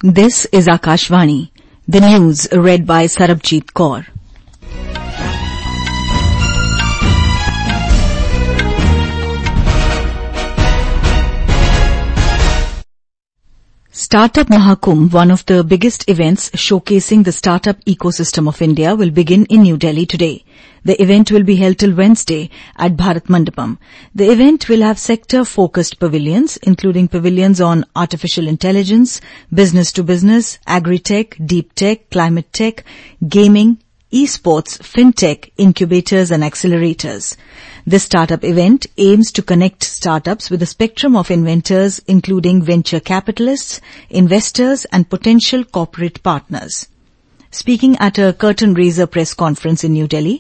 This is Akashvani. The news read by Sarabjit Kaur. Startup Mahakumbh, one of the biggest events showcasing the startup ecosystem of India, will begin in New Delhi today. The event will be held till Wednesday at Bharat Mandapam. The event will have sector-focused pavilions, including pavilions on artificial intelligence, business-to-business, agri-tech, deep tech, climate tech, gaming, esports, fintech, incubators and accelerators. This startup event aims to connect startups with a spectrum of inventors, including venture capitalists, investors and potential corporate partners. Speaking at a curtain-raiser press conference in New Delhi,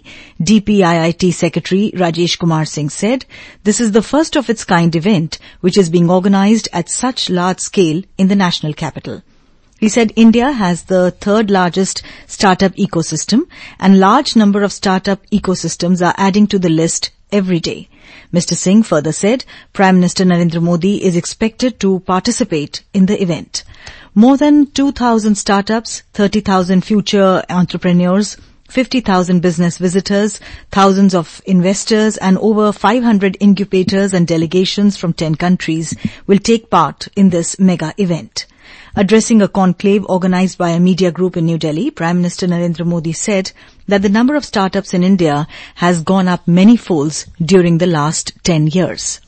DPIIT Secretary Rajesh Kumar Singh said, "This is the first of its kind event which is being organized at such large scale in the national capital." He said India has the third largest startup ecosystem and large number of startup ecosystems are adding to the list every day. Mr. Singh further said Prime Minister Narendra Modi is expected to participate in the event. More than 2,000 startups, 30,000 future entrepreneurs, 50,000 business visitors, thousands of investors and over 500 incubators and delegations from 10 countries will take part in this mega event. Addressing a conclave organized by a media group in New Delhi, Prime Minister Narendra Modi said that the number of startups in India has gone up many folds during the last 10 years.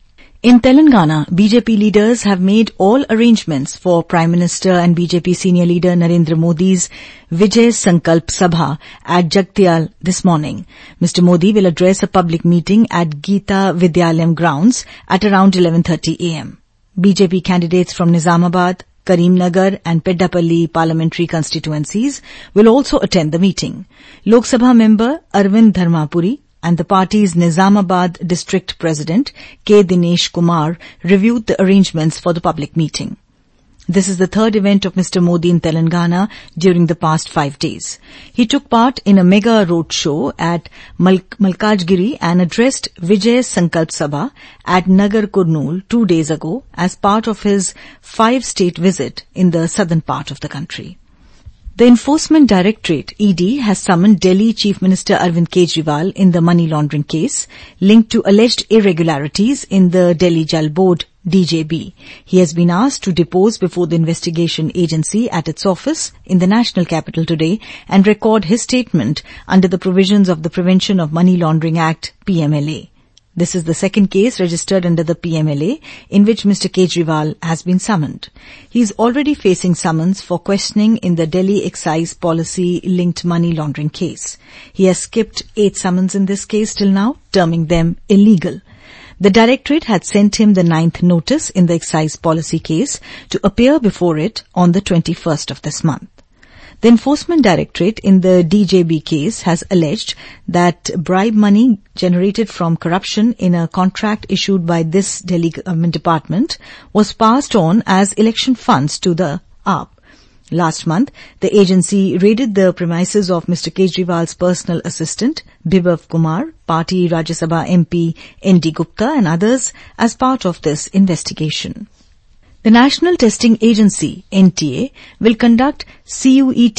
In Telangana, BJP leaders have made all arrangements for Prime Minister and BJP senior leader Narendra Modi's Vijay Sankalp Sabha at Jagtial this morning. Mr. Modi will address a public meeting at Geeta Vidyalayam grounds at around 11:30 a.m. BJP candidates from Nizamabad, Karimnagar and Peddapalli parliamentary constituencies will also attend the meeting. Lok Sabha member Arvind Dharmapuri and the party's Nizamabad district president K. Dinesh Kumar reviewed the arrangements for the public meeting. This is the third event of Mr. Modi in Telangana during the past 5 days. He took part in a mega road show at Malkajgiri and addressed Vijay Sankalp Sabha at Nagar Kurnool 2 days ago as part of his 5-state visit in the southern part of the country. The Enforcement Directorate, ED, has summoned Delhi Chief Minister Arvind Kejriwal in the money laundering case linked to alleged irregularities in the Delhi Jal Board, DJB. He has been asked to depose before the investigation agency at its office in the national capital today and record his statement under the provisions of the Prevention of Money Laundering Act, PMLA. This is the second case registered under the PMLA in which Mr. Kejriwal has been summoned. He is already facing summons for questioning in the Delhi excise policy-linked money laundering case. He has skipped 8 summons in this case till now, terming them illegal. The Directorate had sent him the 9th notice in the excise policy case to appear before it on the 21st of this month. The Enforcement Directorate in the DJB case has alleged that bribe money generated from corruption in a contract issued by this Delhi government department was passed on as election funds to the AAP. Last month, the agency raided the premises of Mr. Kejriwal's personal assistant, Bibhav Kumar, party Rajya Sabha MP N.D. Gupta and others as part of this investigation. The National Testing Agency, NTA, will conduct CUET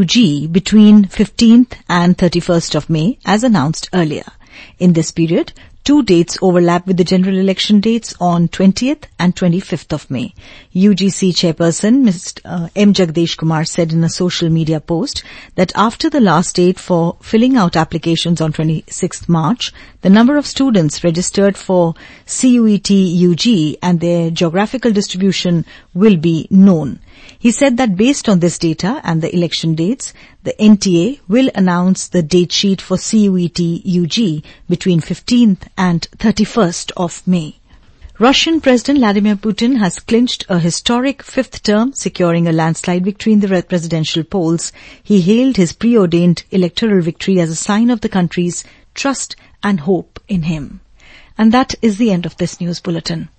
UG between 15th and 31st of May, as announced earlier. In this period, 2 dates overlap with the general election dates on 20th and 25th of May. UGC chairperson Mr. M. Jagdish Kumar said in a social media post that after the last date for filling out applications on 26th March, the number of students registered for CUET UG and their geographical distribution will be known. He said that based on this data and the election dates, the NTA will announce the date sheet for CUET UG between 15th and 31st of May. Russian President Vladimir Putin has clinched a historic 5th term, securing a landslide victory in the presidential polls. He hailed his preordained electoral victory as a sign of the country's trust and hope in him. And that is the end of this news bulletin.